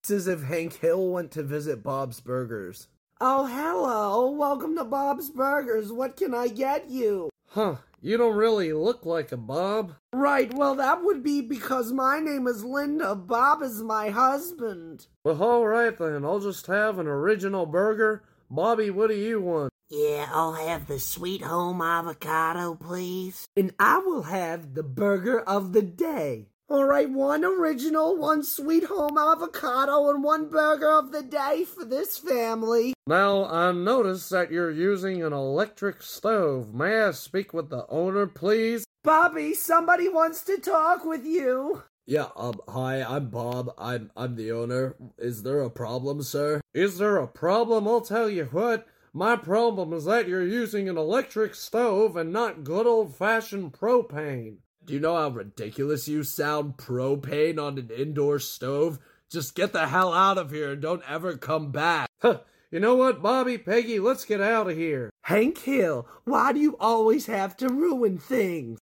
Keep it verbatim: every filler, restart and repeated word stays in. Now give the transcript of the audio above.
It's as if Hank Hill went to visit Bob's Burgers. Oh, hello. Welcome to Bob's Burgers. What can I get you? Huh, you don't really look like a Bob. Right, well, that would be because my name is Linda. Bob is my husband. Well, alright then, I'll just have an original burger. Bobby, what do you want? Yeah, I'll have the sweet home avocado, please. And I will have the burger of the day. All right, one original, one sweet home avocado, and one burger of the day for this family. Now, I notice that you're using an electric stove. May I speak with the owner, please? Bobby, somebody wants to talk with you. Yeah, um, hi, I'm Bob. I'm, I'm the owner. Is there a problem, sir? Is there a problem? I'll tell you what. My problem is that you're using an electric stove and not good old-fashioned propane. Do you know how ridiculous you sound? Propane on an indoor stove? Just get the hell out of here and don't ever come back. Huh. You know what, Bobby, Peggy, let's get out of here. Hank Hill, why do you always have to ruin things?